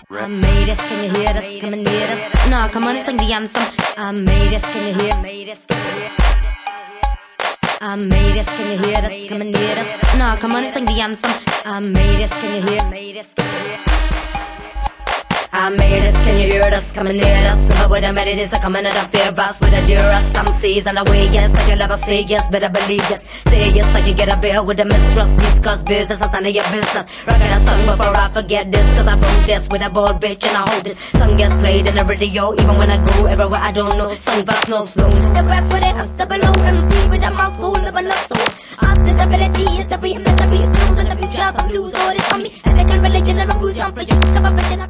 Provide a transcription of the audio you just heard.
I made this, can you hear this? Come and hear this. No, come on, sing the anthem. I made this, can you hear? I made this, can you hear this? Come and hear this. No, come on, sing the anthem. I made this, can you hear? I made this, can you hear this? Come and hear this. Never would have made it, is a coming at a fear us with a dearest. I'm seizing away, yes, like you'll never say yes, better believe yes. Say yes, like you get a bill with a mistrust. Discuss business, that's none of your business. Rockin' a song before I forget this, cause I wrote this with a bold bitch and I hold this. Song gets played in the radio, even when I go everywhere I don't know. Song fast, no slow. Step right with it, I'm stepping low, MC with a mouthful of a love soul. Ability is the free, mystery, blues and the future, some blues, all this on me. And they can religion and a blues, I'm